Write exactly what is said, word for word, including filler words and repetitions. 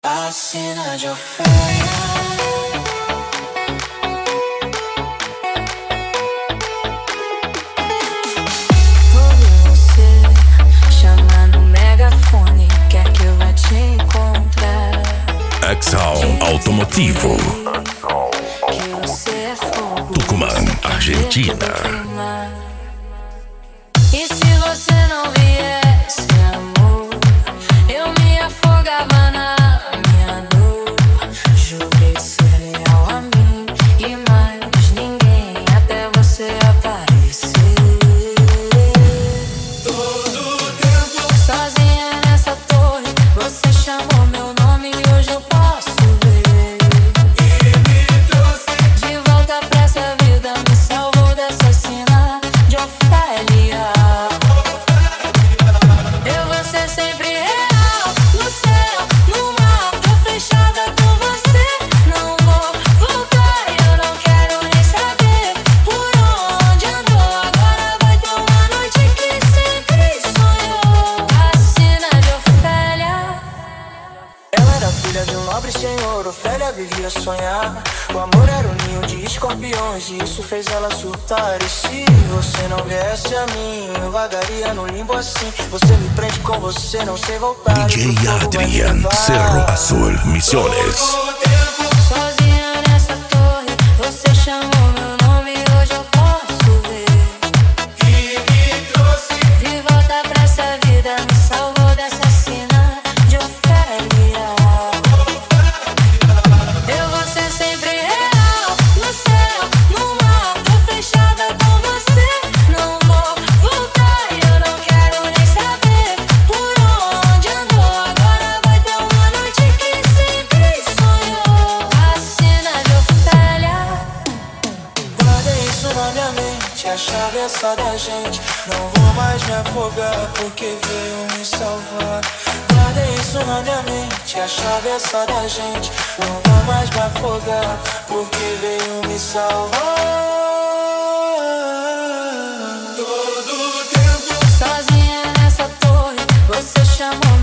Assina de oferta. Exal Automotivo, Tucumã, Argentina. E se você não viesse, amor, eu me afogava na minha dor. Jurei ser leal a mim e mais ninguém até você aparecer. Todo tempo sozinha nessa torre, você chamou meu nome e hoje eu posso ver. E me trouxe de volta pra essa vida, me salvou dessa cena de Ofélia. Eu vou ser sempre real, no céu, no mar, tô fechada com você. Não vou voltar e eu não quero nem saber por onde andou. Agora vai ter uma noite que sempre sonhou. Assina de Ofélia. Ela era filha de um nobre senhor, Ofélia vivia a sonhar. O amor era um ninho de escorpiões e isso fez ela surtar. E se você não viesse a mim, eu vagaria no limbo assim. Você me prende com você, não sei voltar. D J Adrian, Cerro Azul, Misiones. Sozinha nessa torre, você chamou meu nome e hoje eu posso ver. E me trouxe De volta pra essa vida, me salvou dessa cena de Ofélia. Eu vou ser sempre real, no céu, no mar, tô fechada com você. Não vou voltar e eu não quero nem saber por onde andou. Agora vai ter uma noite que sempre sonhou. Assina de Ofélia. Guardei isso na minha mente, a chave é essa da gente. Não vou mais me afogar porque veio me salvar. Guardei isso na minha mente, a chave é essa da gente. Não vou mais me afogar porque veio me salvar. Todo tempo Sozinha nessa torre, você chamou